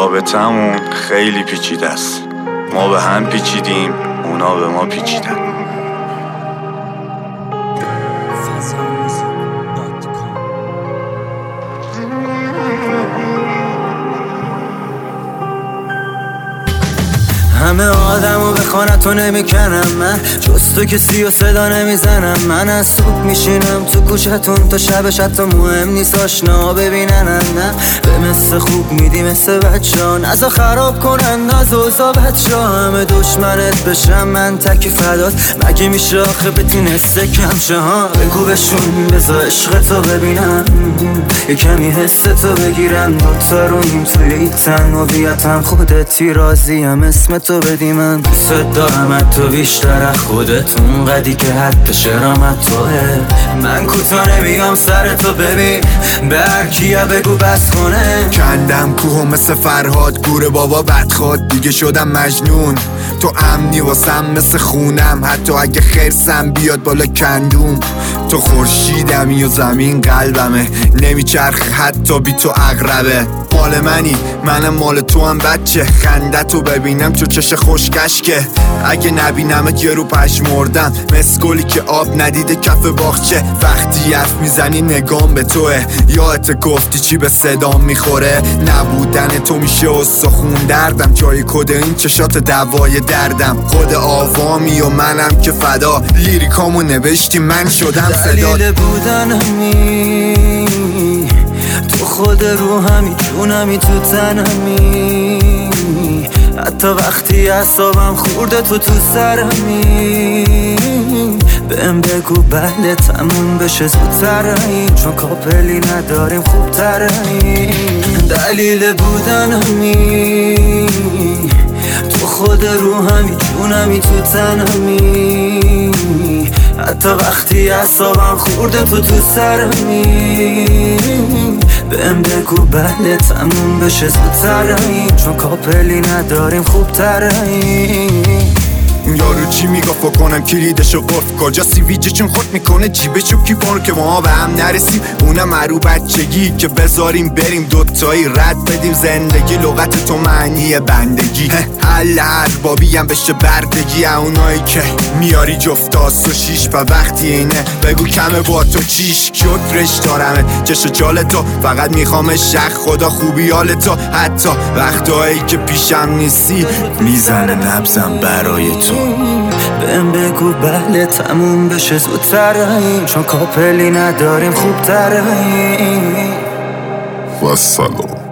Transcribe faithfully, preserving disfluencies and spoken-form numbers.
رابطمون خیلی پیچیده است. ما به هم پیچیدیم، اونا به ما پیچیدن. همه آدمو به خانتو نمیکنم من، جز تو کسی و صدا نمیزنم. من از صبح میشینم تو کوچتون تا شبش حتی مهم نیست آشنا ببینن. نه به مثل خوب میدی مثل بچه ها، نزا خراب کنن از اوزا بچه ها. همه دشمنت بشم من تکی فدات، مگه میشه آخه بتین حسه کمشه ها. بگو بشون بزا عشق تو ببینم، یه کمی حس تو بگیرم. دوتا رویم توی ای تنهویتم، خودتی راضیم اسم تو بدی. من دوست دارم تو بیشتر از خودتون، قدی که حد شرامت توه. من کوتا نمیام سر تو ببین، به هر کیه بگو بس کنه. کندم کوه مثل فرهاد گوره بابا بدخواد، دیگه شدم مجنون. تو امنی واسم مثل خونم، حتی اگه خرسم بیاد بالا کندوم. تو خورشیدمی و زمین قلبمه، نمیچرخه حتی بی تو اقربه. مال منی منم مال تو هم بچه، خنده تو ببینم تو چش خوشکشکه. اگه نبینمت یه رو پشمردم، مسکولی که آب ندیده کف باغچه. وقتی حرف میزنی نگام به توه، یادت گفتی چی به صدام میخوره. نبودن تو میشه استخون دردم، جای کد این چشات دوای دردم. خود آوامی و منم که فدا، لیریکامو نوشتی من شدم صدا. دلیل بودنمی تو خود روحمی، جونمی تو تنمی. حتی وقتی اعصابم خورده تو تو سرمی، بهم بگو بله تموم بشه زودتر این، چون کاپلی نداریم خوبتر این. دلیل بودنمی تو خود روحمی، جونمی تو تنمی. حتی وقتی اعصابم خورده تو تو سرمی، بهم بگو بله تموم بشه زودتر این، چون کاپلی نداریم خوبتر این. یارو چی میگه فکر کنم کلیدشو قفل، کجا سیویجه چون خود میکنه جیبشو کیپون که ما به هم نرسیم. اونم مرو بچگی که بذاریم بریم دوتایی رد بدیم زندگی. لغت تو معنی بندگی، حل هر بابی هم بشه بردگی. اونایی که میاری جفتاس و شیش و وقتی اینه بگو کمه با تو چیش. شکرش دارمه چشو جال تو، فقط میخوام شخ خدا خوبی حال تو. حتی وقتایی که پیشم نیستی میزنه نبزم برای تو. بهم بگو بله تموم بشه زودتر این، چون کاپلی نداریم خوبتر این. و سلام.